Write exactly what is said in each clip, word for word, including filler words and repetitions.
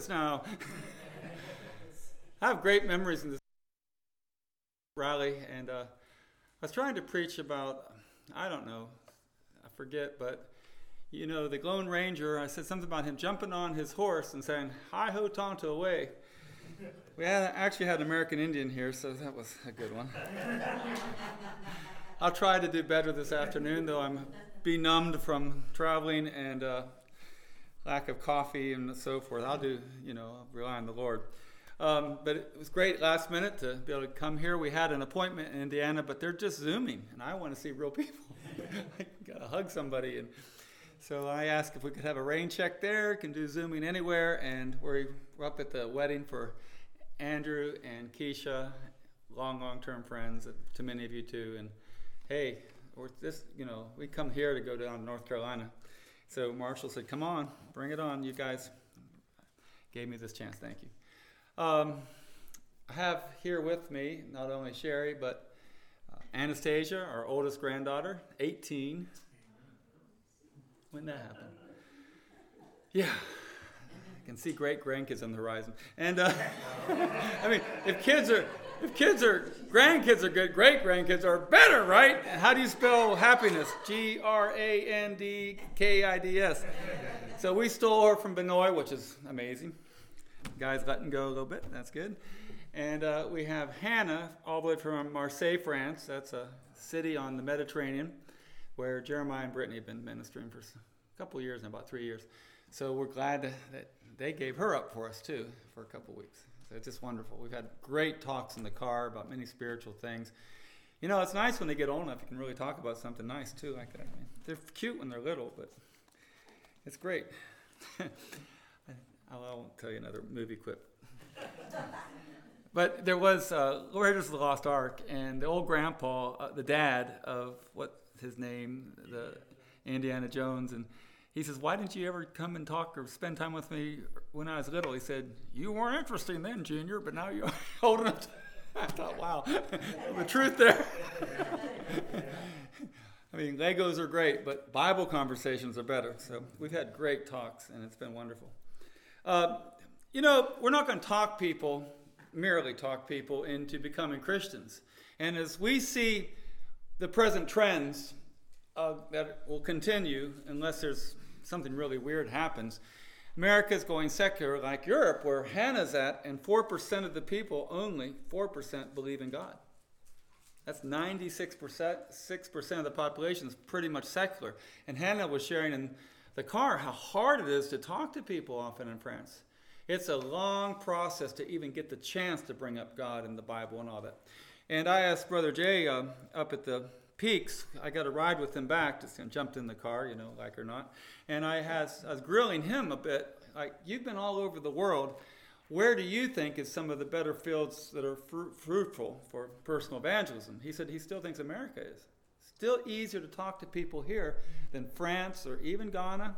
Now, I have great memories in this rally, and uh, I was trying to preach about, I don't know, I forget, but, you know, the Lone Ranger, I said something about him jumping on his horse and saying, "Hi-ho, Tonto, away." We had, actually had an American Indian here, so that was a good one. I'll try to do better this afternoon, though I'm benumbed from traveling and uh, lack of coffee and so forth. I'll do, you know, I'll rely on the Lord. Um, but it was great last minute to be able to come here. We had an appointment in Indiana, but they're just Zooming, and I want to see real people. I got to hug somebody. And so I asked if we could have a rain check there, can do Zooming anywhere, and we're, we're up at the wedding for Andrew and Keisha, long, long-term friends, to many of you too. And hey, we're this, you know, we come here to go down to North Carolina. So Marshall said, "Come on, bring it on. You guys gave me this chance. Thank you." Um, I have here with me not only Sherry, but uh, Anastasia, our oldest granddaughter, eighteen. When did that happen? Yeah. I can see great grandkids on the horizon. And uh, I mean, if kids are, if kids are, grandkids are good, great grandkids are better, right? How do you spell happiness? G R A N D K I D S. So we stole her from Benoit, which is amazing. Guys letting go a little bit, that's good. And uh, we have Hannah, all the way from Marseille, France. That's a city on the Mediterranean where Jeremiah and Brittany have been ministering for a couple of years now, about three years. So we're glad that, that they gave her up for us too for a couple of weeks. So it's just wonderful. We've had great talks in the car about many spiritual things. You know, it's nice when they get old enough, you can really talk about something nice too like that. I mean, they're cute when they're little, but it's great. I won't tell you another movie quip. But there was uh, Raiders of the Lost Ark, and the old grandpa, uh, the dad of what's his name, the Indiana Jones, and he says, "Why didn't you ever come and talk or spend time with me when I was little?" He said, "You weren't interesting then, Junior, but now you're old enough." I thought, wow, the truth there. I mean, Legos are great, but Bible conversations are better. So we've had great talks, and it's been wonderful. Uh, you know, we're not going to talk people, merely talk people into becoming Christians. And as we see the present trends uh, that will continue unless there's something really weird happens, America's going secular like Europe, where Hannah's at, and four percent of the people, only four percent, believe in God. That's ninety-six percent, six percent of the population is pretty much secular. And Hannah was sharing in the car how hard it is to talk to people often in France. It's a long process to even get the chance to bring up God and the Bible and all that. And I asked Brother Jay uh, up at the Peaks, I got a ride with him back, just jumped in the car, you know, like or not. And I, has, I was grilling him a bit, like, you've been all over the world. Where do you think is some of the better fields that are fru- fruitful for personal evangelism? He said he still thinks America is. Still easier to talk to people here than France or even Ghana.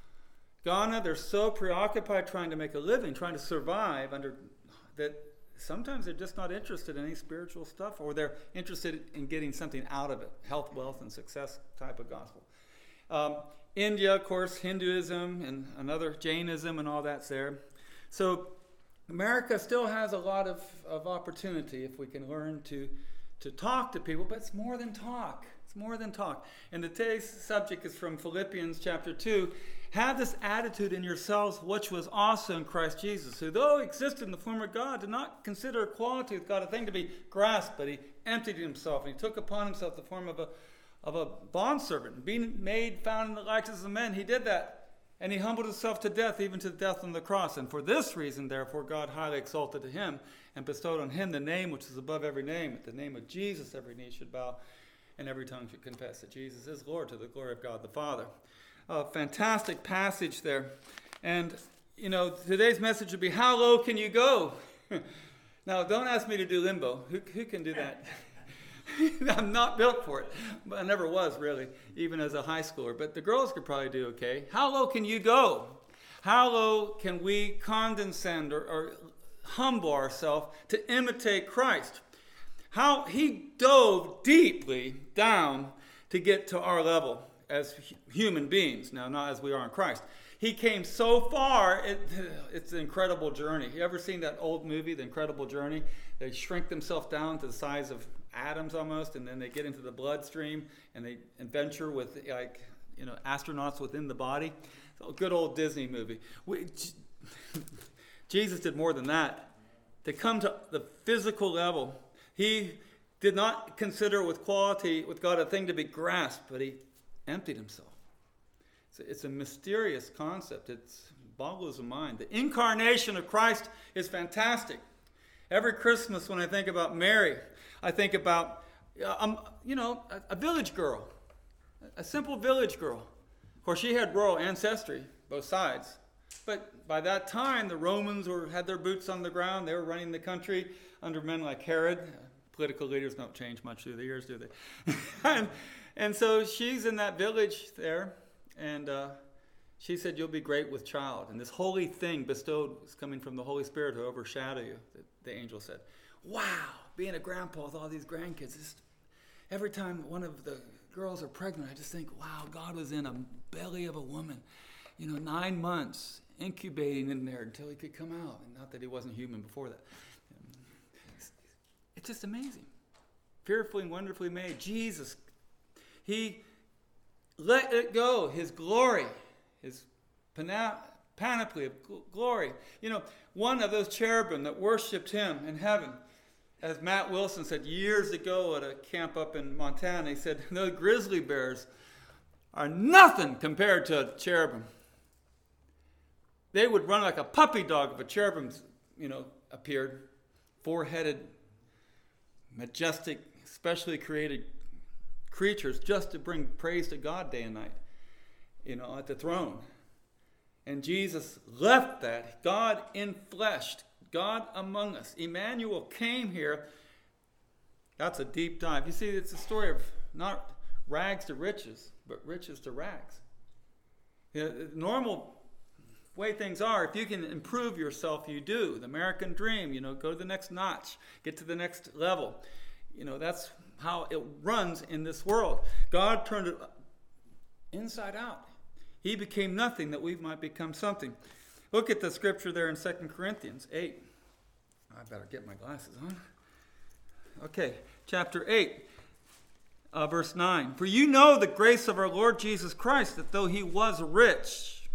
Ghana, they're so preoccupied trying to make a living, trying to survive, under that sometimes they're just not interested in any spiritual stuff, or they're interested in getting something out of it, health, wealth, and success type of gospel. Um, India, of course, Hinduism and another Jainism and all that's there. So America still has a lot of, of opportunity if we can learn to, to talk to people, but it's more than talk. More than talk. And today's subject is from Philippians chapter two. Have this attitude in yourselves, which was also in Christ Jesus, who though he existed in the form of God, did not consider equality with God a thing to be grasped, but he emptied himself, and he took upon himself the form of a of a bondservant. Being made found in the likeness of men, he did that. And he humbled himself to death, even to death on the cross. And for this reason, therefore, God highly exalted to him and bestowed on him the name which is above every name. At the name of Jesus, every knee should bow, and every tongue should confess that Jesus is Lord, to the glory of God the Father. A fantastic passage there. And, you know, today's message would be, how low can you go? Now, don't ask me to do limbo. Who, who can do that? I'm not built for it. But I never was, really, even as a high schooler. But the girls could probably do okay. How low can you go? How low can we condescend or, or humble ourselves to imitate Christ? How he dove deeply down to get to our level as human beings, now not as we are in Christ. he came so far. It, it's an incredible journey. You ever seen that old movie, The Incredible Journey? They shrink themselves down to the size of atoms almost, and then they get into the bloodstream and they adventure with like you know astronauts within the body. So a good old Disney movie. We, Jesus did more than that. To come to the physical level, he did not consider with quality with God a thing to be grasped, but he emptied himself. It's a, it's a mysterious concept. It boggles the mind. The incarnation of Christ is fantastic. Every Christmas when I think about Mary, I think about, um, you know, a, a village girl, a simple village girl. Of course, she had royal ancestry, both sides. But by that time, the Romans were had their boots on the ground. They were running the country under men like Herod. Political leaders don't change much through the years, do they? and, and so she's in that village there, and uh, she said, "You'll be great with child." And this holy thing bestowed was coming from the Holy Spirit to overshadow you. The, the angel said, "Wow, being a grandpa with all these grandkids, just, every time one of the girls are pregnant, I just think, wow, God was in a belly of a woman, you know, nine months incubating in there until he could come out. And not that he wasn't human before that. It's just amazing. Fearfully and wonderfully made. Jesus, he let it go, his glory, his pana- panoply of gl- glory. You know, one of those cherubim that worshipped him in heaven, as Matt Wilson said years ago at a camp up in Montana, he said, the grizzly bears are nothing compared to a cherubim. They would run like a puppy dog if a cherubim, you know, appeared. Four-headed, majestic, specially created creatures just to bring praise to God day and night, you know, at the throne. And Jesus left that. God in flesh, God among us. Emmanuel came here. That's a deep dive. You see, it's a story of not rags to riches, but riches to rags. You know, the normal way things are, if you can improve yourself, you do. The American dream, you know, go to the next notch, get to the next level. You know, that's how it runs in this world. God turned it inside out. He became nothing that we might become something. Look at the scripture there in Second Corinthians eight. I better get my glasses on. Okay, chapter eight, uh, verse nine. For you know the grace of our Lord Jesus Christ, that though he was rich,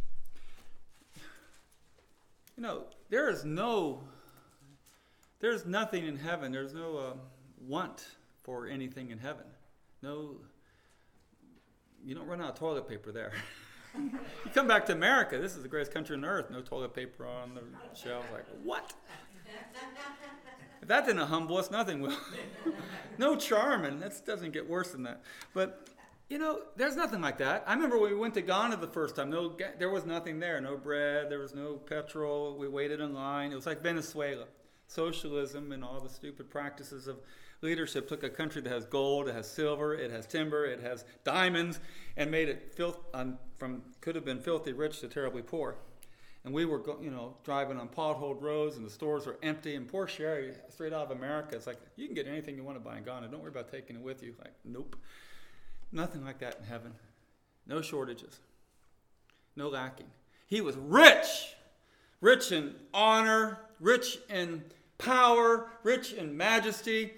you know, there is no, there's nothing in heaven. There's no uh, want for anything in heaven. No, you don't run out of toilet paper there. You come back to America, this is the greatest country on earth. No toilet paper on the shelves. Like, what? If that didn't humble us, nothing will. No charm, and that doesn't get worse than that. But, you know, there's nothing like that. I remember when we went to Ghana the first time, no, there was nothing there. No bread, there was no petrol. We waited in line. It was like Venezuela. Socialism and all the stupid practices of leadership took a country that has gold, it has silver, it has timber, it has diamonds, and made it filth um, from could have been filthy rich to terribly poor. And we were, you know, driving on potholed roads, and the stores were empty. And poor Sherry, straight out of America, it's like, you can get anything you want to buy in Ghana. Don't worry about taking it with you. Like, nope, nothing like that in heaven. No shortages, no lacking. He was rich, rich in honor, rich in power, rich in majesty.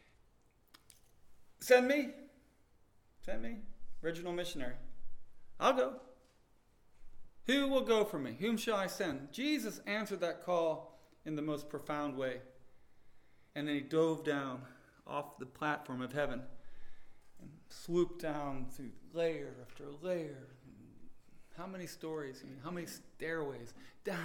Send me. Send me. Original missionary. I'll go. Who will go for me? Whom shall I send? Jesus answered that call in the most profound way. And then he dove down off the platform of heaven and swooped down through layer after layer. How many stories? I mean, how many stairways? Down.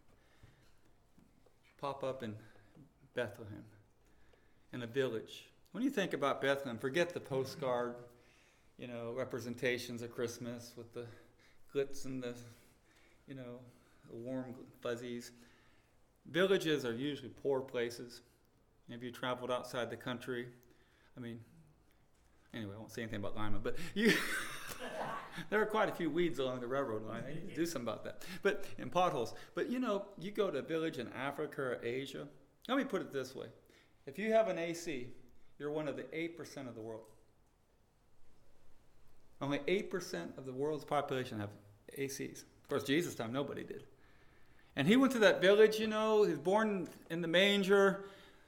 Pop up in Bethlehem, in a village. When you think about Bethlehem, forget the postcard, you know, representations of Christmas with the glitz and the, you know, the warm fuzzies. Villages are usually poor places. Maybe you traveled outside the country. I mean, anyway, I won't say anything about Lima, but you there are quite a few weeds along the railroad line. I need to do something about that. But in potholes. But you know, you go to a village in Africa or Asia. Let me put it this way. If you have an A C, you're one of the eight percent of the world. Only eight percent of the world's population have A Cs. Of course, Jesus' time, nobody did. And he went to that village, you know, he was born in the manger.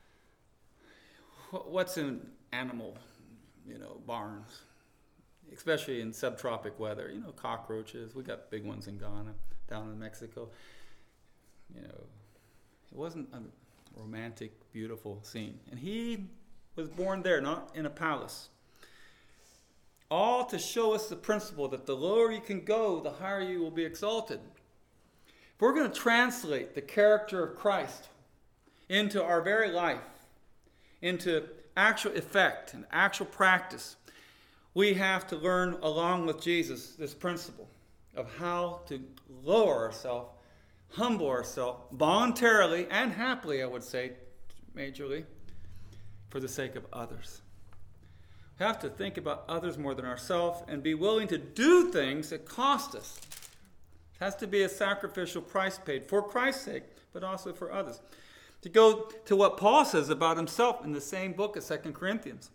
What's in animal, you know, barns? Especially in subtropic weather, you know, cockroaches. We got big ones in Ghana, down in Mexico. You know, it wasn't a romantic, beautiful scene. And he was born there, not in a palace. All to show us the principle that the lower you can go, the higher you will be exalted. If we're going to translate the character of Christ into our very life, into actual effect and actual practice, we have to learn along with Jesus this principle of how to lower ourselves, humble ourselves, voluntarily and happily, I would say, majorly, for the sake of others. We have to think about others more than ourselves and be willing to do things that cost us. It has to be a sacrificial price paid for Christ's sake, but also for others. To go to what Paul says about himself in the same book as Second Corinthians.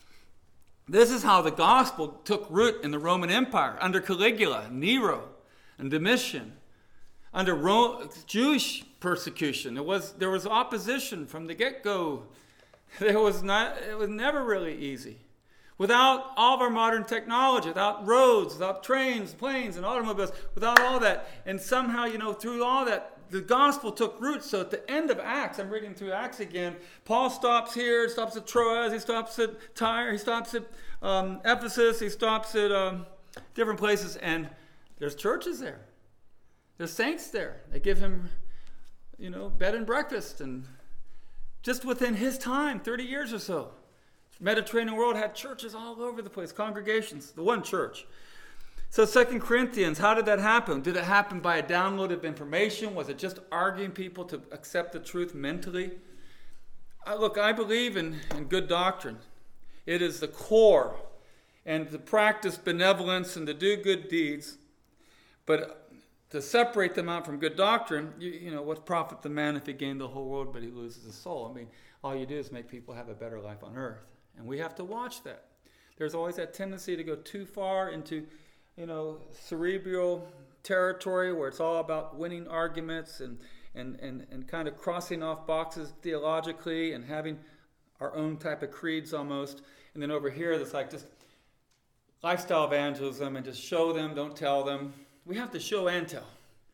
This is how the gospel took root in the Roman Empire under Caligula, Nero, and Domitian. Under Ro- Jewish persecution, it was there was opposition from the get-go. There was not. It was never really easy. Without all of our modern technology, without roads, without trains, planes, and automobiles, without all that, and somehow, you know, through all that, the gospel took root. So at the end of Acts, I'm reading through Acts again, Paul stops here, stops at Troas, he stops at Tyre, he stops at um, Ephesus, he stops at um, different places, and there's churches there. There's saints there. They give him, you know, bed and breakfast, and just within his time, thirty years or so, Mediterranean world had churches all over the place, congregations, the one church. So Second Corinthians, how did that happen? Did it happen by a download of information? Was it just arguing people to accept the truth mentally? I, look, I believe in, in good doctrine. It is the core, and to practice benevolence and to do good deeds. But to separate them out from good doctrine, you, you know, what profit the man if he gained the whole world but he loses his soul? I mean, all you do is make people have a better life on earth. And we have to watch that. There's always that tendency to go too far into, you know, cerebral territory where it's all about winning arguments and, and, and, and kind of crossing off boxes theologically and having our own type of creeds almost. And then over here, it's like just lifestyle evangelism and just show them, don't tell them. We have to show and tell.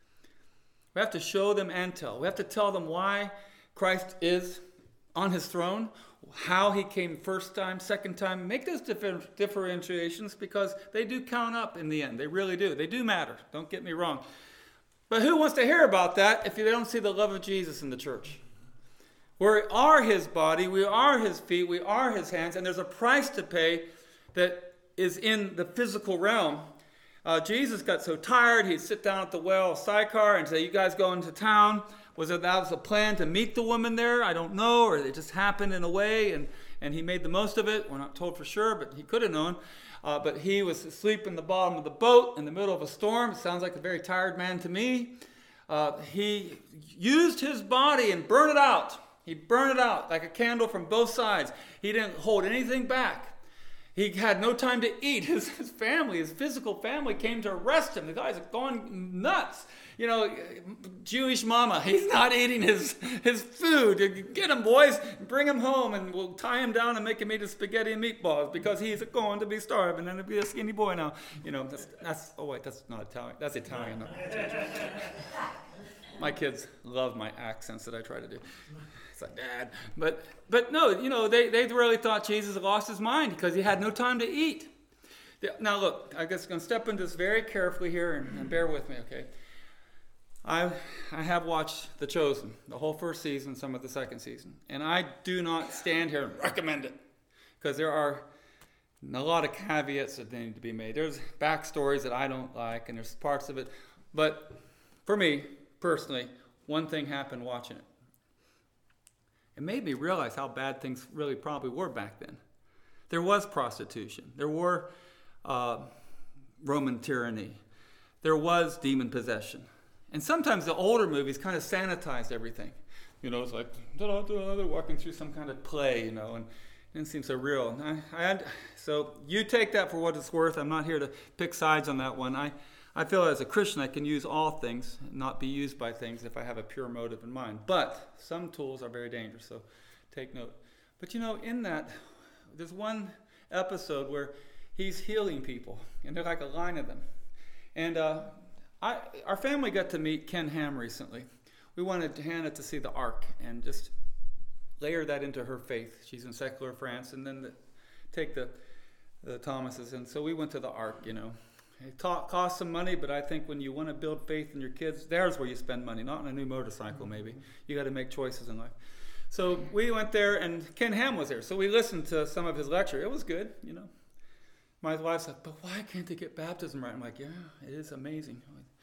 We have to show them and tell. We have to tell them why Christ is on his throne, how he came first time, second time. Make those differ- differentiations because they do count up in the end. They really do. They do matter. Don't get me wrong. But who wants to hear about that if they don't see the love of Jesus in the church? We are his body. We are his feet. We are his hands. And there's a price to pay that is in the physical realm. Uh, Jesus got so tired, he'd sit down at the well of Sychar and say, you guys go into town. Was it that was a plan to meet the woman there? I don't know, or it just happened in a way, and, and he made the most of it. We're not told for sure, but he could have known. Uh, but he was asleep in the bottom of the boat in the middle of a storm. It sounds like a very tired man to me. Uh, he used his body and burned it out. He burned it out like a candle from both sides. He didn't hold anything back. He had no time to eat. His, his family, his physical family came to arrest him. The guy's going nuts. You know, Jewish mama, he's not eating his, his food. Get him, boys, bring him home, and we'll tie him down and make him eat his spaghetti and meatballs because he's going to be starving and to be a skinny boy now. You know, that's, that's oh wait, that's not Italian. That's Italian. Not my kids love my accents that I try to do. It's like, Dad. But but no, you know, they, they really thought Jesus lost his mind because he had no time to eat. Now look, I guess I'm going to step into this very carefully here and, and bear with me, okay? I I have watched The Chosen, the whole first season, some of the second season. And I do not stand here and recommend it because there are a lot of caveats that need to be made. There's backstories that I don't like and there's parts of it. But for me, personally, one thing happened watching it. It made me realize how bad things really probably were back then. There was prostitution. There were uh, Roman tyranny. There was demon possession. And sometimes the older movies kind of sanitized everything. You know, it's like, da-da-da, they're walking through some kind of play, you know, and it didn't seem so real. And I, I had, so you take that for what it's worth. I'm not here to pick sides on that one. I, I feel as a Christian I can use all things, not be used by things if I have a pure motive in mind. But some tools are very dangerous, so take note. But you know, in that, there's one episode where he's healing people, and there's like a line of them. And uh, I, our family got to meet Ken Ham recently. We wanted Hannah to see the Ark and just layer that into her faith. She's in secular France, and then the, take the, the Thomases. And so we went to the Ark, you know. It ta- costs some money, but I think when you want to build faith in your kids, there's where you spend money, not on a new motorcycle maybe. You got to make choices in life. So we went there, and Ken Ham was there. So we listened to some of his lecture. It was good, you know. My wife's like, but why can't they get baptism right? I'm like, yeah, it is amazing.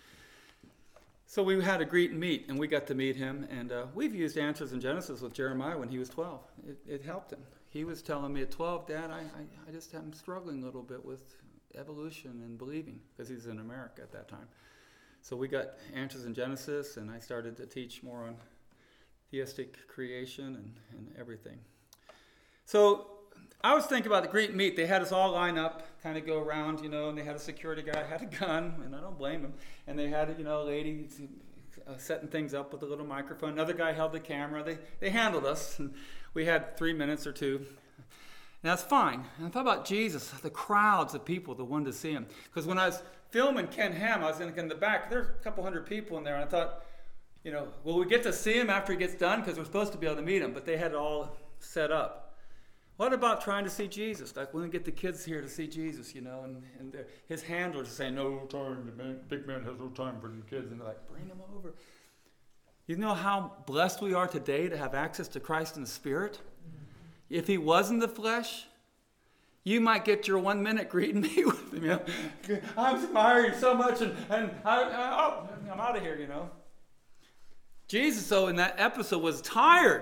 So we had a greet and meet, and we got to meet him. And uh, we've used Answers in Genesis with Jeremiah when he was twelve. It, it helped him. He was telling me at twelve, Dad, I, I, I just am struggling a little bit with evolution and believing, because he's in America at that time. So we got Answers in Genesis, and I started to teach more on theistic creation and, and everything. So I was thinking about the greet and meet. They had us all line up, kind of go around, you know, and they had a security guy, had a gun, and I don't blame him. And they had, you know, a lady uh, setting things up with a little microphone. Another guy held the camera. They they handled us, and we had three minutes or two. And that's fine. And I thought about Jesus, the crowds of people that wanted to see him. Because when I was filming Ken Ham, I was in, in the back. There's a couple hundred people in there, and I thought, you know, will we get to see him after he gets done? Because we're supposed to be able to meet him, but they had it all set up. What about trying to see Jesus? Like, we're going to get the kids here to see Jesus, you know, and, and his handlers saying, no time, the man, big man has no time for the kids. And they're like, bring him over. You know how blessed we are today to have access to Christ in the Spirit? If he was in the flesh, you might get your one minute greet and meet with him. You know? I'm admiring so much, and, and I, I, oh, I'm out of here, you know. Jesus, though, in that episode was tired.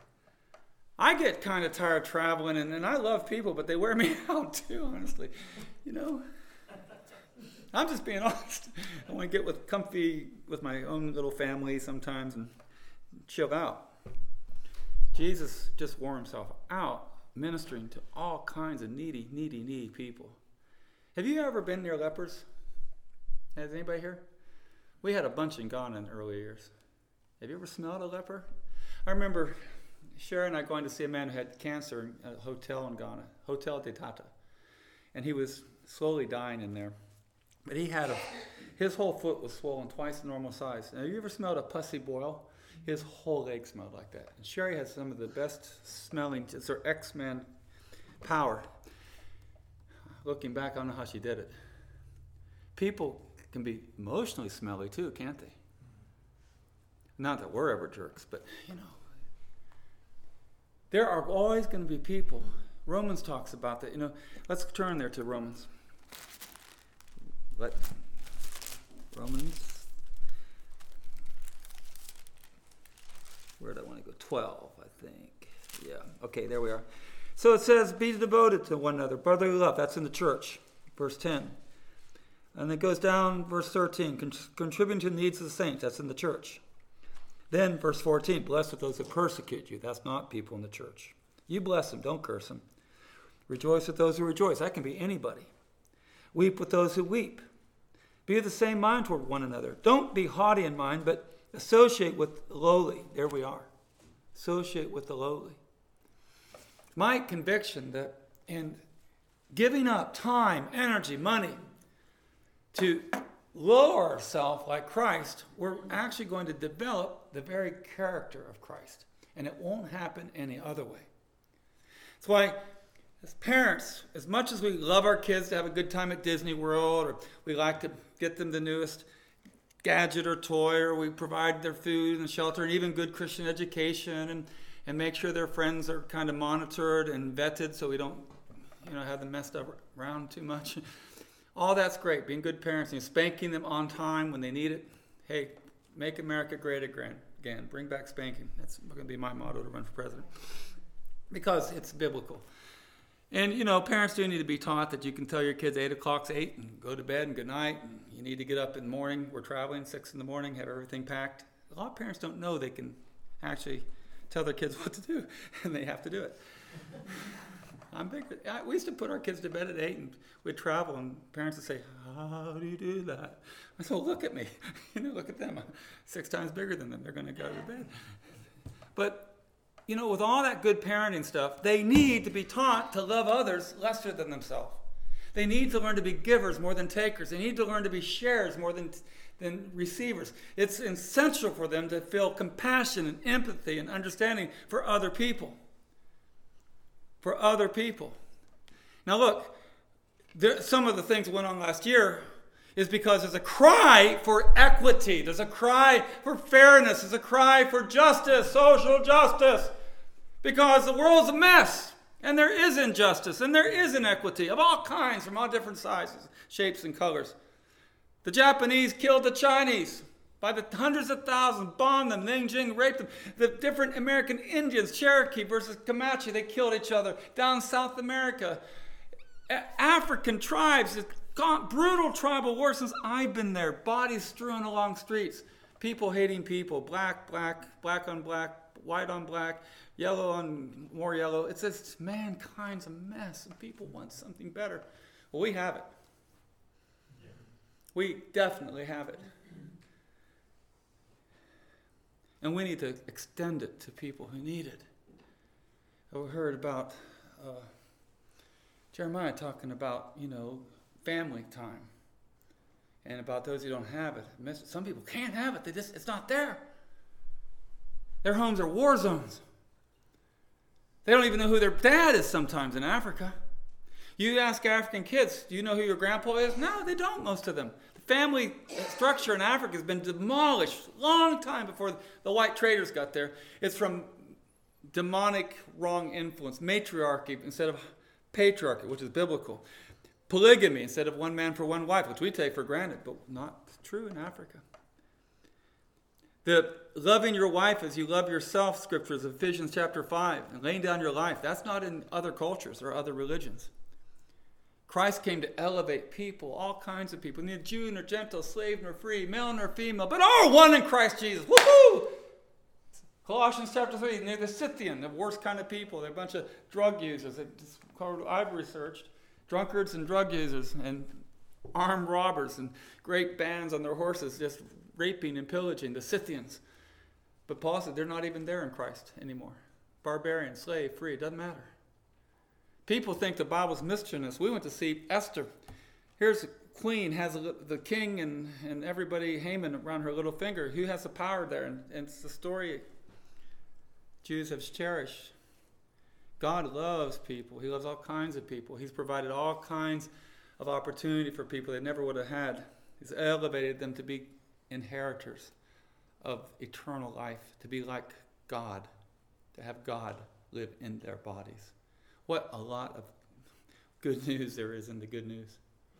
I get kind of tired traveling, and, and I love people, but they wear me out too, honestly. You know, I'm just being honest. I want to get with comfy with my own little family sometimes and chill out. Jesus just wore himself out ministering to all kinds of needy, needy, needy people. Have you ever been near lepers? Has anybody here? We had a bunch in Ghana in the early years. Have you ever smelled a leper? I remember Sharon and I going to see a man who had cancer in a hotel in Ghana, Hotel de Tata. And he was slowly dying in there. But he had a, his whole foot was swollen twice the normal size. Now, have you ever smelled a pussy boil? His whole leg smelled like that. And Sherry has some of the best smelling, it's her X-Men power. Looking back, I don't know how she did it. People can be emotionally smelly too, can't they? Not that we're ever jerks, but you know. There are always going to be people. Romans talks about that. You know, let's turn there to Romans. Let Romans. Where do I want to go? twelve, I think. Yeah. Okay, there we are. So it says, be devoted to one another. Brotherly love. That's in the church. Verse ten. And it goes down, verse thirteen. Con- contributing to the needs of the saints. That's in the church. Then, verse fourteen. Blessed are those who persecute you. That's not people in the church. You bless them. Don't curse them. Rejoice with those who rejoice. That can be anybody. Weep with those who weep. Be of the same mind toward one another. Don't be haughty in mind, but associate with the lowly. There we are. Associate with the lowly. My conviction that in giving up time, energy, money to lower ourselves like Christ, we're actually going to develop the very character of Christ. And it won't happen any other way. That's why as parents, as much as we love our kids to have a good time at Disney World, or we like to get them the newest gadget or toy, or we provide their food and shelter and even good Christian education, and, and make sure their friends are kind of monitored and vetted so we don't, you know, have them messed up around too much. All that's great, being good parents and spanking them on time when they need it. Hey, make America great again. Bring back spanking. That's going to be my motto to run for president, because it's biblical. And, you know, parents do need to be taught that you can tell your kids eight o'clock's eight and go to bed and good night. And you need to get up in the morning. We're traveling six in the morning, have everything packed. A lot of parents don't know they can actually tell their kids what to do, and they have to do it. I'm bigger. I, we used to put our kids to bed at eight, and we'd travel, and parents would say, "How do you do that?" I said, well, "Look at me. You know, look at them. I'm six times bigger than them. They're going to go to bed." But you know, with all that good parenting stuff, they need to be taught to love others lesser than themselves. They need to learn to be givers more than takers. They need to learn to be sharers more than than receivers. It's essential for them to feel compassion and empathy and understanding for other people. For other people. Now look, there, some of the things that went on last year is because there's a cry for equity. There's a cry for fairness. There's a cry for justice, social justice. Because the world's a mess. And there is injustice. And there is inequity of all kinds, from all different sizes, shapes, and colors. The Japanese killed the Chinese by the hundreds of thousands, bombed them, Nanjing raped them. The different American Indians, Cherokee versus Comanche, they killed each other. Down South America, A- African tribes, gone, brutal tribal war since I've been there. Bodies strewn along streets, people hating people, black, black, black on black, white on black, yellow on more yellow. It's just mankind's a mess, and people want something better. Well, we have it. We definitely have it. And we need to extend it to people who need it. I heard about uh, Jeremiah talking about, you know, family time. And about those who don't have it. Some people can't have it. They just, it's not there. Their homes are war zones. They don't even know who their dad is sometimes in Africa. You ask African kids, do you know who your grandpa is? No, they don't, most of them. The family structure in Africa has been demolished a long time before the white traders got there. It's from demonic wrong influence, matriarchy instead of patriarchy, which is biblical. Polygamy instead of one man for one wife, which we take for granted, but not true in Africa. The loving your wife as you love yourself scriptures of Ephesians chapter five, and laying down your life, that's not in other cultures or other religions. Christ came to elevate people, all kinds of people, neither Jew nor Gentile, slave nor free, male nor female, but all one in Christ Jesus. Woohoo! Colossians chapter three, they're the Scythian, the worst kind of people. They're a bunch of drug users. It's called, I've researched, drunkards and drug users and armed robbers and great bands on their horses just raping and pillaging, the Scythians. But Paul said they're not even there in Christ anymore. Barbarian, slave, free, it doesn't matter. People think the Bible's mischievous. We went to see Esther. Here's a queen, has a, the king and, and everybody, Haman, around her little finger. Who has the power there? And, and it's the story Jews have cherished. God loves people. He loves all kinds of people. He's provided all kinds of opportunity for people they never would have had. He's elevated them to be inheritors of eternal life, to be like God, to have God live in their bodies. What a lot of good news there is in the good news.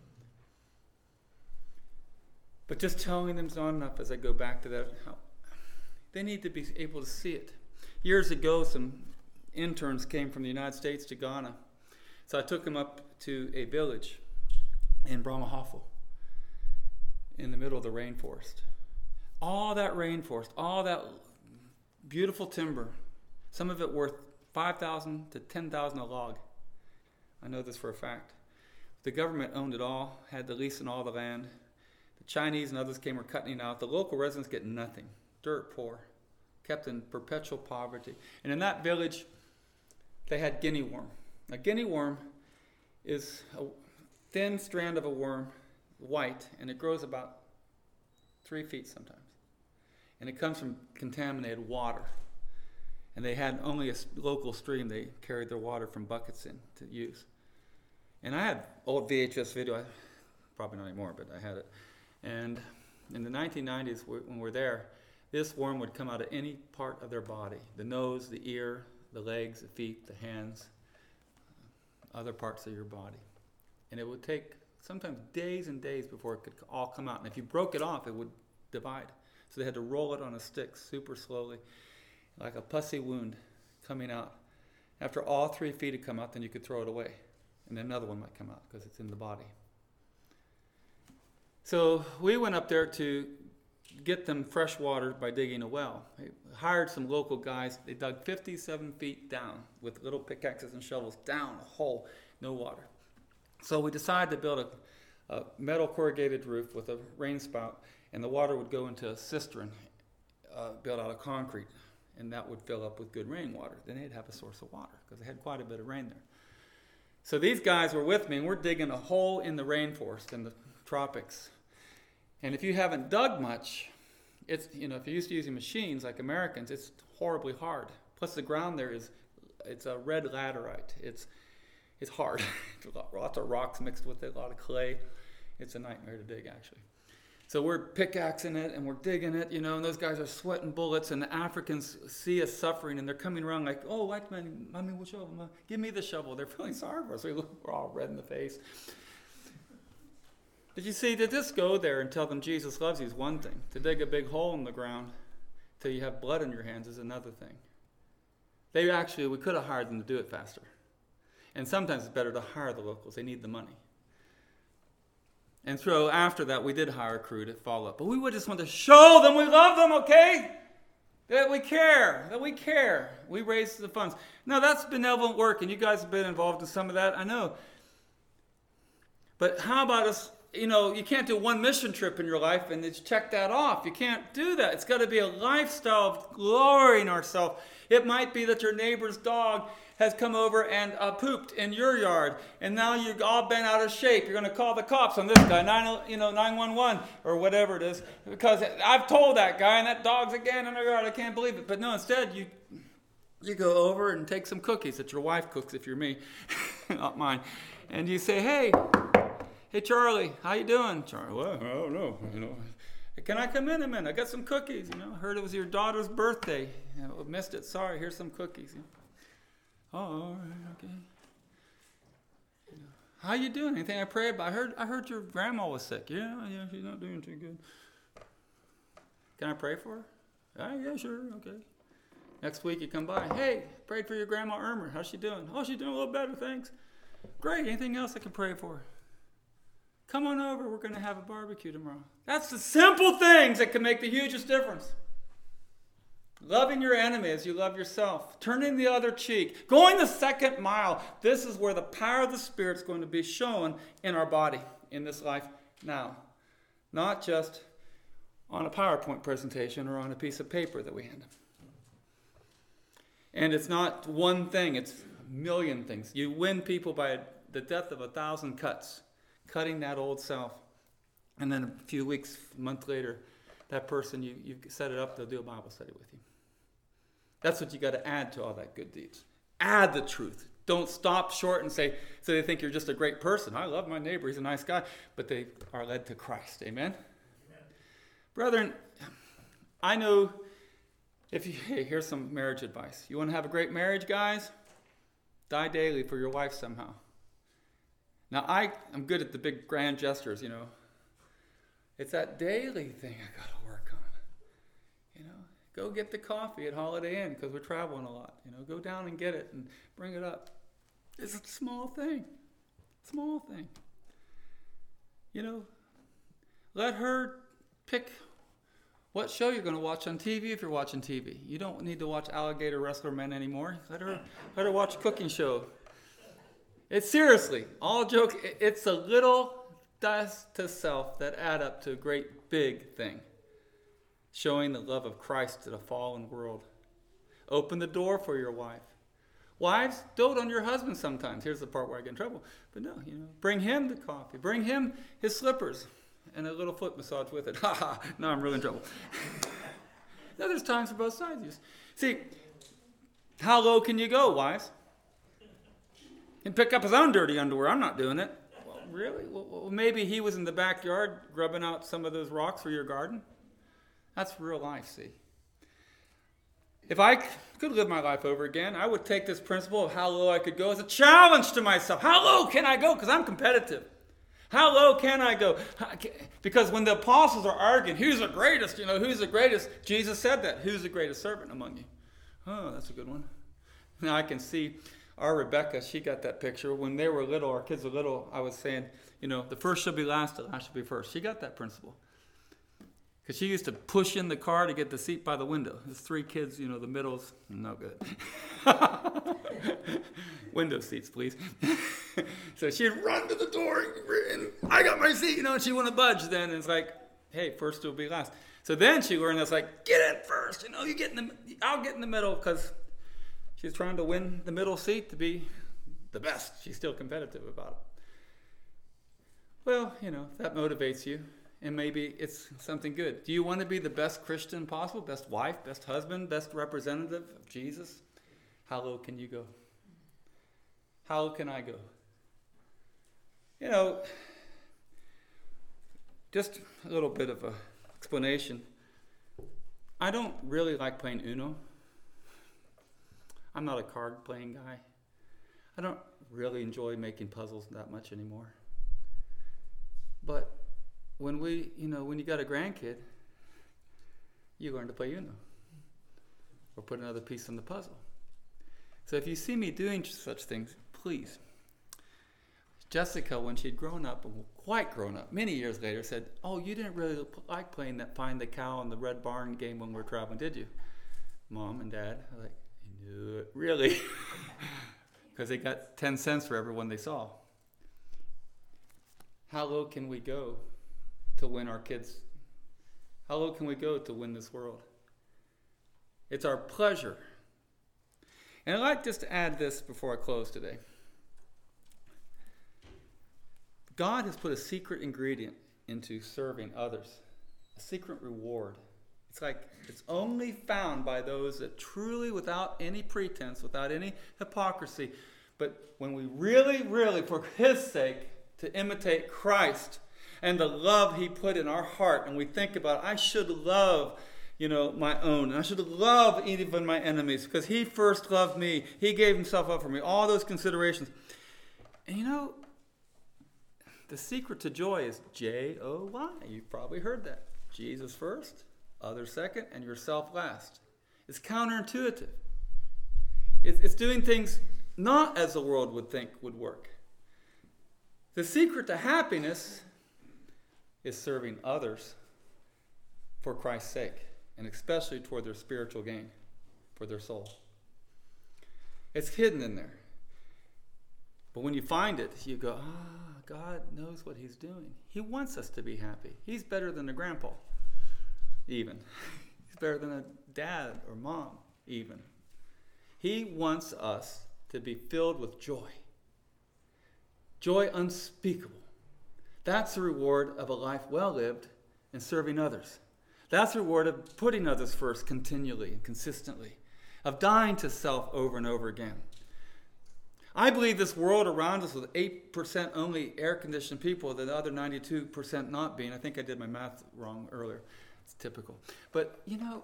But just telling them is not enough. As I go back to that, how they need to be able to see it. Years ago, some interns came from the United States to Ghana. So I took them up to a village in Brahmahafal in the middle of the rainforest. All that rainforest, all that beautiful timber, some of it worth five thousand to ten thousand a log. I know this for a fact. The government owned it all, had the lease on all the land. The Chinese and others came were cutting it out. The local residents get nothing. Dirt poor. Kept in perpetual poverty. And in that village, they had guinea worm. A guinea worm is a thin strand of a worm, white, and it grows about three feet sometimes. And it comes from contaminated water. And they had only a local stream they carried their water from buckets in to use. And I had old V H S video, probably not anymore, but I had it. And in the nineteen nineties, when we're there, this worm would come out of any part of their body. The nose, the ear, the legs, the feet, the hands, other parts of your body. And it would take sometimes days and days before it could all come out. And if you broke it off, it would divide. So they had to roll it on a stick super slowly, like a pussy wound coming out. After all three feet had come out, then you could throw it away. And then another one might come out because it's in the body. So we went up there to get them fresh water by digging a well. They hired some local guys. They dug fifty-seven feet down with little pickaxes and shovels down a hole, no water. So we decided to build a, a metal corrugated roof with a rain spout, and the water would go into a cistern uh, built out of concrete, and that would fill up with good rainwater. Then they'd have a source of water because they had quite a bit of rain there. So these guys were with me, and we're digging a hole in the rainforest in the tropics. And if you haven't dug much, it's, you know, if you're used to using machines like Americans, it's horribly hard. Plus the ground there is, it's a red laterite. It's it's hard. Lots of rocks mixed with it, a lot of clay. It's a nightmare to dig, actually. So we're pickaxing it and we're digging it, you know, and those guys are sweating bullets, and the Africans see us suffering, and they're coming around like, oh, white man, mommy, what shovel? Give me the shovel. They're feeling sorry for us. We look, we're all red in the face. But you see, to just go there and tell them Jesus loves you is one thing. To dig a big hole in the ground till you have blood on your hands is another thing. They actually, we could have hired them to do it faster. And sometimes it's better to hire the locals. They need the money. And so after that, we did hire a crew to follow up. But we would just want to show them we love them, okay? That we care, that we care. We raise the funds. Now, that's benevolent work, and you guys have been involved in some of that, I know. But how about us, you know, you can't do one mission trip in your life and just check that off. You can't do that. It's got to be a lifestyle of glorying ourselves. It might be that your neighbor's dog has come over and uh, pooped in your yard, and now you've all been out of shape. You're going to call the cops on this guy, nine, you know, nine one one or whatever it is, because I've told that guy, and that dog's again in the yard. I can't believe it. But no, instead you you go over and take some cookies that your wife cooks, if you're me, not mine, and you say, hey, hey Charlie, how you doing? Charlie, well, I don't know, you know. Can I come in a minute? I got some cookies. You know, heard it was your daughter's birthday. You know, missed it. Sorry. Here's some cookies. You know. Oh, all right, okay. You know, how you doing? Anything I prayed about? I heard I heard your grandma was sick. Yeah, yeah, she's not doing too good. Can I pray for her? Ah, yeah, sure, okay. Next week you come by. Hey, prayed for your grandma Irma. How's she doing? Oh, she's doing a little better, thanks. Great. Anything else I can pray for? Come on over. We're going to have a barbecue tomorrow. That's the simple things that can make the hugest difference. Loving your enemy as you love yourself. Turning the other cheek. Going the second mile. This is where the power of the Spirit is going to be shown in our body in this life now. Not just on a PowerPoint presentation or on a piece of paper that we hand them. And it's not one thing. It's a million things. You win people by the death of a thousand cuts. Cutting that old self. And then a few weeks, a month later, that person, you, you set it up, they'll do a Bible study with you. That's what you got to add to all that good deeds. Add the truth. Don't stop short and say, so they think you're just a great person. I love my neighbor, he's a nice guy. But they are led to Christ. Amen? Amen. Brethren, I know if you, hey, here's some marriage advice. You want to have a great marriage, guys? Die daily for your wife somehow. Now, I, I'm good at the big grand gestures, you know. It's that daily thing I got to work on. You know, go get the coffee at Holiday Inn because we're traveling a lot. You know, go down and get it and bring it up. It's a small thing. Small thing. You know, let her pick what show you're going to watch on T V if you're watching T V. You don't need to watch Alligator Wrestler Men anymore. Let her, let her watch a cooking show. It's seriously, all joke, it's a little dust to self that add up to a great big thing. Showing the love of Christ to the fallen world. Open the door for your wife. Wives, dote on your husband sometimes. Here's the part where I get in trouble. But no, you know, bring him the coffee. Bring him his slippers and a little foot massage with it. Ha ha, now I'm really in trouble. Now there's times for both sides. See, how low can you go, wives? And pick up his own dirty underwear. I'm not doing it. Well, really? Well, maybe he was in the backyard grubbing out some of those rocks for your garden. That's real life, see. If I could live my life over again, I would take this principle of how low I could go as a challenge to myself. How low can I go? Because I'm competitive. How low can I go? Because when the apostles are arguing, who's the greatest? You know, who's the greatest? Jesus said that. Who's the greatest servant among you? Oh, that's a good one. Now I can see our Rebecca, she got that picture. When they were little, our kids were little, I was saying, you know, the first shall be last, the last shall be first. She got that principle. Because she used to push in the car to get the seat by the window. There's three kids, you know, the middle's no good. Window seats, please. So she'd run to the door, and I got my seat, you know, and she wouldn't budge then. And it's like, hey, first will be last. So then she learned that's like, get in first, you know, you get in the, I'll get in the middle, because she's trying to win the middle seat to be the best. She's still competitive about it. Well, you know, that motivates you, and maybe it's something good. Do you want to be the best Christian possible, best wife, best husband, best representative of Jesus? How low can you go? How low can I go? You know, just a little bit of a explanation. I don't really like playing Uno. I'm not a card playing guy. I don't really enjoy making puzzles that much anymore. But when we, you know, when you got a grandkid, you learn to play Uno or put another piece in the puzzle. So if you see me doing such things, please. Jessica, when she'd grown up, quite grown up, many years later, said, oh, you didn't really like playing that Find the Cow and the Red Barn game when we were traveling, did you? Mom and Dad, I'm like, I knew it, really? Because they got ten cents for every one they saw. How low can we go to win our kids? How low can we go to win this world? It's our pleasure. And I'd like just to add this before I close today. God has put a secret ingredient into serving others, a secret reward. It's like it's only found by those that truly, without any pretense, without any hypocrisy, but when we really, really, for His sake, to imitate Christ and the love He put in our heart, and we think about, I should love, you know, my own, and I should love even my enemies, because He first loved me. He gave Himself up for me. All those considerations. And you know, the secret to joy is J O Y. You've probably heard that. Jesus first, others second, and yourself last. It's counterintuitive. It's, it's doing things not as the world would think would work. The secret to happiness is serving others for Christ's sake, and especially toward their spiritual gain, for their soul. It's hidden in there. But when you find it, you go, ah, God knows what He's doing. He wants us to be happy. He's better than a grandpa, even. He's better than a dad or mom, even. He wants us to be filled with joy. Joy unspeakable. That's the reward of a life well lived and serving others. That's the reward of putting others first continually and consistently, of dying to self over and over again. I believe this world around us with eight percent only air-conditioned people, the other ninety-two percent not being. I think I did my math wrong earlier. It's typical. But, you know,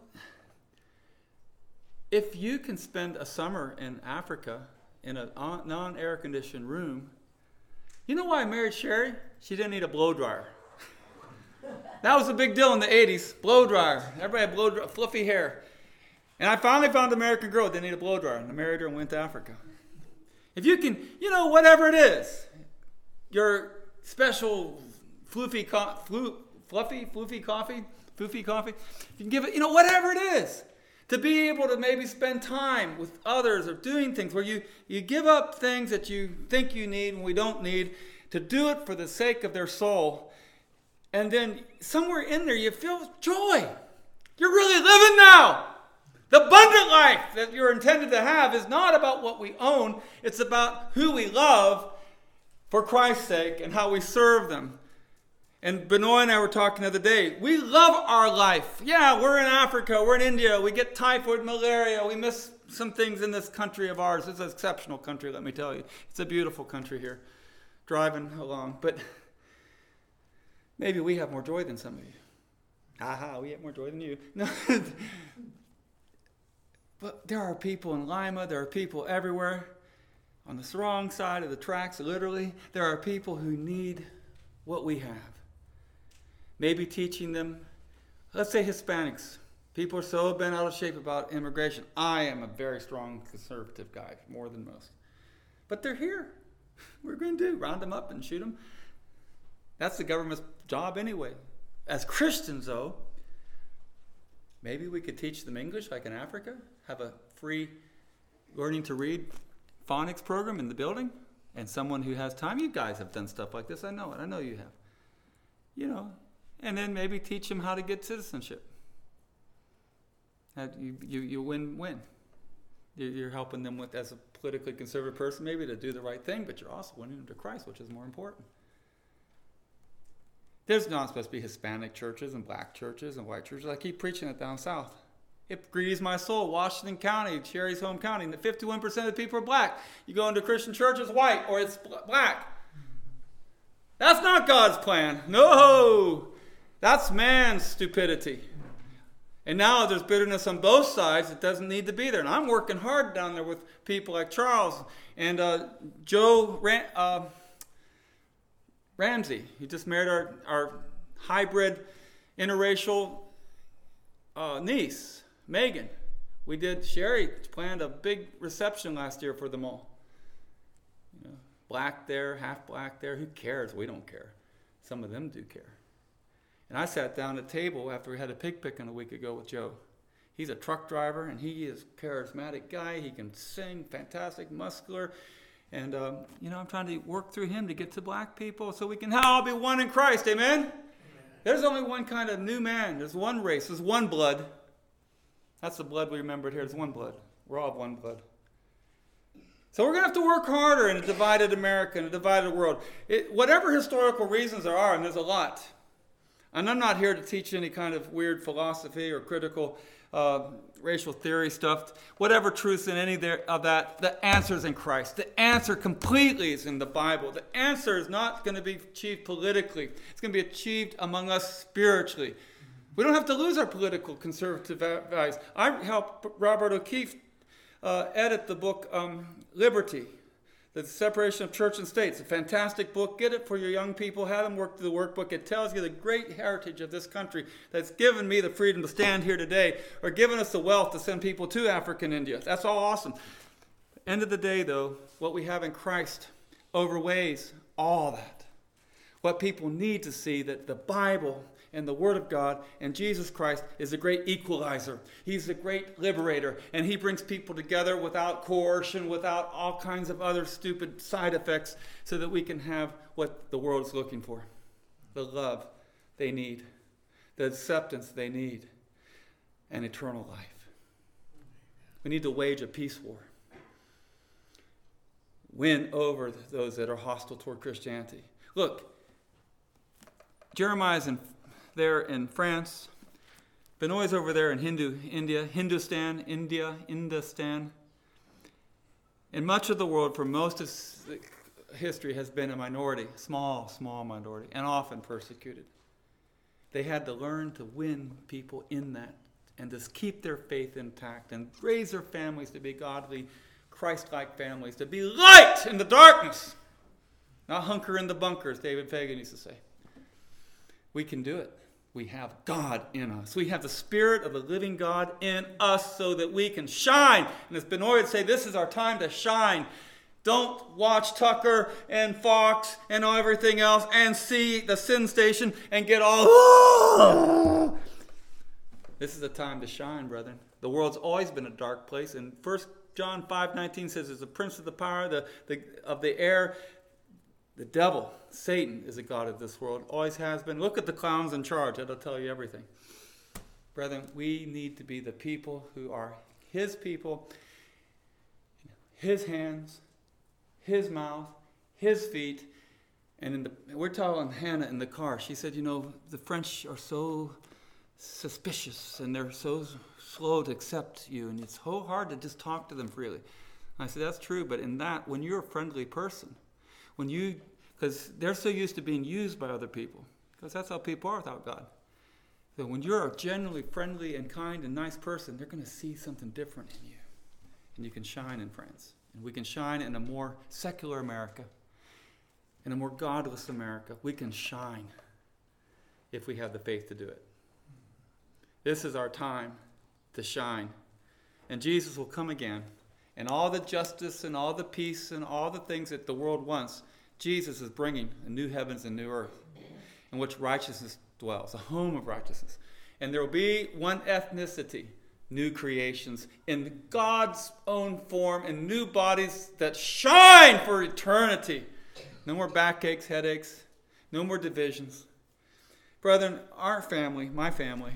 if you can spend a summer in Africa in a non-air-conditioned room, you know why I married Sherry? She didn't need a blow dryer. That was a big deal in the eighties. Blow dryer. Everybody had blow dryer, fluffy hair. And I finally found an American girl that didn't need a blow dryer. And I married her and went to Africa. If you can, you know, whatever it is, your special floofy, co- flu, fluffy, floofy coffee, floofy coffee, you can give it, you know, whatever it is, to be able to maybe spend time with others or doing things where you, you give up things that you think you need and we don't need, to do it for the sake of their soul. And then somewhere in there you feel joy. You're really living now. The abundant life that you're intended to have is not about what we own. It's about who we love for Christ's sake and how we serve them. And Benoit and I were talking the other day. We love our life. Yeah, we're in Africa. We're in India. We get typhoid, malaria. We miss some things in this country of ours. It's an exceptional country, let me tell you. It's a beautiful country here. Driving along. But maybe we have more joy than some of you. Aha, we have more joy than you. No. But there are people in Lima, there are people everywhere, on the wrong side of the tracks, literally. There are people who need what we have. Maybe teaching them, let's say Hispanics. People are so bent out of shape about immigration. I am a very strong conservative guy, more than most. But they're here. What are we going to do? Round them up and shoot them? That's the government's job anyway. As Christians, though, Maybe we could teach them English like in Africa, have a free learning to read phonics program in the building, and someone who has time. You guys have done stuff like this. I know it. I know you have. You know, and then maybe teach them how to get citizenship. You, you, you win-win. You're helping them with, as a politically conservative person, maybe to do the right thing, but you're also winning them to Christ, which is more important. There's not supposed to be Hispanic churches and black churches and white churches. I keep preaching it down south. It grieves my soul. Washington County, Sherry's home county, and fifty-one percent of the people are black. You go into Christian church, it's white or it's black. That's not God's plan. No! That's man's stupidity. And now there's bitterness on both sides. It doesn't need to be there. And I'm working hard down there with people like Charles and uh, Joe Ram- uh, Ramsey. He just married our, our hybrid interracial uh, niece, Megan. We did, Sherry planned a big reception last year for them all. You know, black there, half black there. Who cares? We don't care. Some of them do care. And I sat down at the table after we had a pig picking a week ago with Joe. He's a truck driver, and he is a charismatic guy. He can sing, fantastic, muscular. And, um, you know, I'm trying to work through him to get to black people so we can all be one in Christ. Amen? Amen? There's only one kind of new man. There's one race. There's one blood. That's the blood we remembered here. There's one blood. We're all of one blood. So we're going to have to work harder in a divided America, in a divided world. It, whatever historical reasons there are, and there's a lot. And I'm not here to teach any kind of weird philosophy or critical uh, racial theory stuff. Whatever truth's in any there, of that, the answer is in Christ. The answer completely is in the Bible. The answer is not going to be achieved politically. It's going to be achieved among us spiritually. We don't have to lose our political conservative values. I helped Robert O'Keefe uh, edit the book um, Liberty, The Separation of Church and State. It's a fantastic book. Get it for your young people. Have them work through the workbook. It tells you the great heritage of this country that's given me the freedom to stand here today, or given us the wealth to send people to African India. That's all awesome. End of the day, though, what we have in Christ overweighs all that. What people need to see, that the Bible and the Word of God and Jesus Christ is a great equalizer. He's a great liberator, and he brings people together without coercion, without all kinds of other stupid side effects, so that we can have what the world is looking for. The love they need, the acceptance they need, and eternal life. We need to wage a peace war. Win over those that are hostile toward Christianity. Look, Jeremiah's in there in France. Benoit's over there in Hindu, India, Hindustan, India, Industan. And much of the world, for most of history, has been a minority, small, small minority, and often persecuted. They had to learn to win people in that and to keep their faith intact and raise their families to be godly, Christ-like families, to be light in the darkness, not hunker in the bunker, as David Fagan used to say. We can do it. We have God in us. We have the Spirit of the living God in us so that we can shine. And as Benoit would say, this is our time to shine. Don't watch Tucker and Fox and everything else and see the Sin Station and get all, oh! This is the time to shine, brethren. The world's always been a dark place. And First John five nineteen says, "Is the prince of the power the, the, of the air." The devil, Satan, is a god of this world. Always has been. Look at the clowns in charge. That'll tell you everything. Brethren, we need to be the people who are his people, his hands, his mouth, his feet. And in the, we're telling Hannah in the car, she said, you know, the French are so suspicious and they're so slow to accept you. And it's so hard to just talk to them freely. I said, that's true. But in that, when you're a friendly person, When you, because they're so used to being used by other people, because that's how people are without God. So when you're a genuinely friendly and kind and nice person, they're going to see something different in you. And you can shine in France. And we can shine in a more secular America, in a more godless America. We can shine if we have the faith to do it. This is our time to shine. And Jesus will come again. And all the justice and all the peace and all the things that the world wants, Jesus is bringing a new heavens and new earth in which righteousness dwells, a home of righteousness. And there will be one ethnicity, new creations in God's own form, in new bodies that shine for eternity. No more backaches, headaches, no more divisions. Brethren, our family, my family,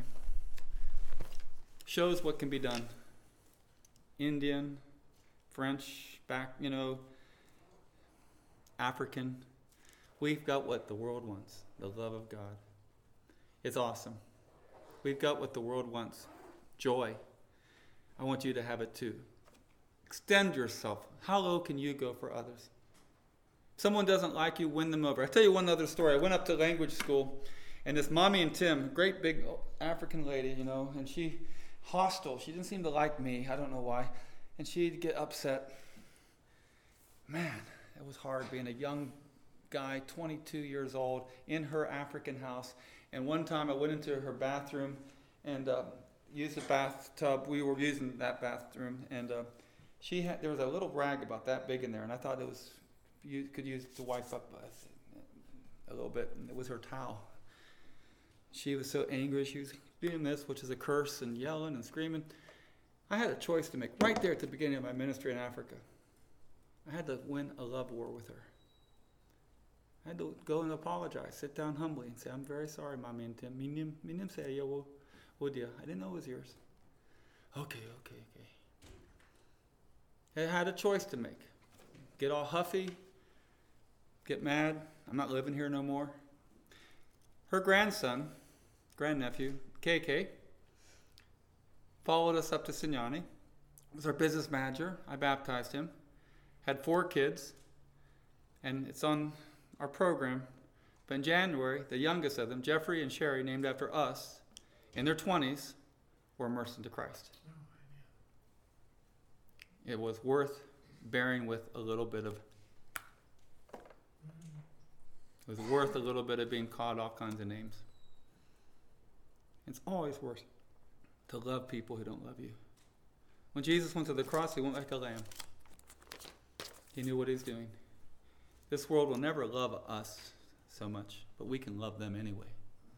shows what can be done. Indian, French, back, you know, African. We've got what the world wants, the love of God. It's awesome. We've got what the world wants, joy. I want you to have it too. Extend yourself. How low can you go for others? If someone doesn't like you, win them over. I'll tell you one other story. I went up to language school, and this Mommy and Tim, great big African lady, you know, and she, hostile. She didn't seem to like me. I don't know why. And she'd get upset. Man, it was hard being a young guy, twenty-two years old, in her African house. And one time I went into her bathroom and uh, used the bathtub. We were using that bathroom, and uh, she had there was a little rag about that big in there, and I thought it was you could use to wipe up a, a little bit. And it was her towel. She was so angry. She was doing this, which is a curse, and yelling and screaming. I had a choice to make right there at the beginning of my ministry in Africa. I had to win a love war with her. I had to go and apologize, sit down humbly and say, I'm very sorry, Mommy and Tim. Minim, minim say, yeah, well, well, dear, I didn't know it was yours. Okay, okay, okay. I had a choice to make. Get all huffy, get mad. I'm not living here no more. Her grandson, grandnephew, K K, followed us up to Sinyani. Was our business manager. I baptized him. Had four kids, and it's on our program. But in January, the youngest of them, Jeffrey and Sherry, named after us, in their twenties, were immersed into Christ. It was worth bearing with a little bit of, it was worth a little bit of being called all kinds of names. It's always worth to love people who don't love you. When Jesus went to the cross, he went like a lamb. He knew what he was doing. This world will never love us so much, but we can love them anyway.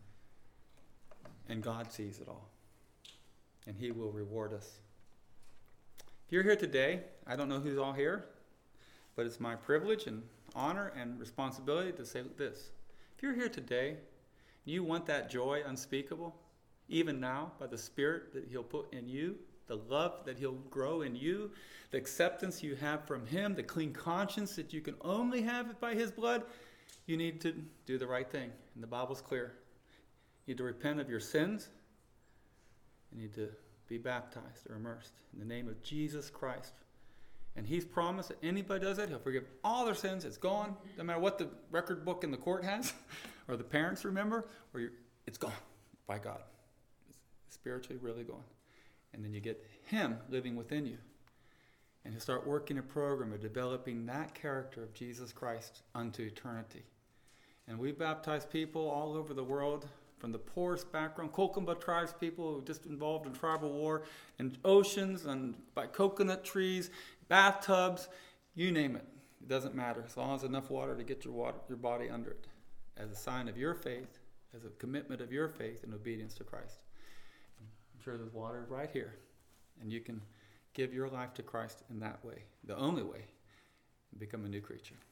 And God sees it all. And he will reward us. If you're here today, I don't know who's all here, but it's my privilege and honor and responsibility to say this. If you're here today, you want that joy unspeakable, even now, by the Spirit that he'll put in you, the love that he'll grow in you, the acceptance you have from him, the clean conscience that you can only have by his blood, you need to do the right thing. And the Bible's clear. You need to repent of your sins. You need to be baptized or immersed in the name of Jesus Christ. And he's promised that anybody does that, he'll forgive all their sins. It's gone. No matter what the record book in the court has, or the parents remember, or you're, it's gone by God. It's spiritually really gone. And then you get him living within you. And he'll start working a program of developing that character of Jesus Christ unto eternity. And we baptize people all over the world, from the poorest background, Kokamba tribes people who are just involved in tribal war, and oceans, and by coconut trees, bathtubs, you name it. It doesn't matter, as long as there's enough water to get your water, your body under it, as a sign of your faith, as a commitment of your faith and obedience to Christ. I'm sure there's water right here, and you can give your life to Christ in that way, the only way, and become a new creature.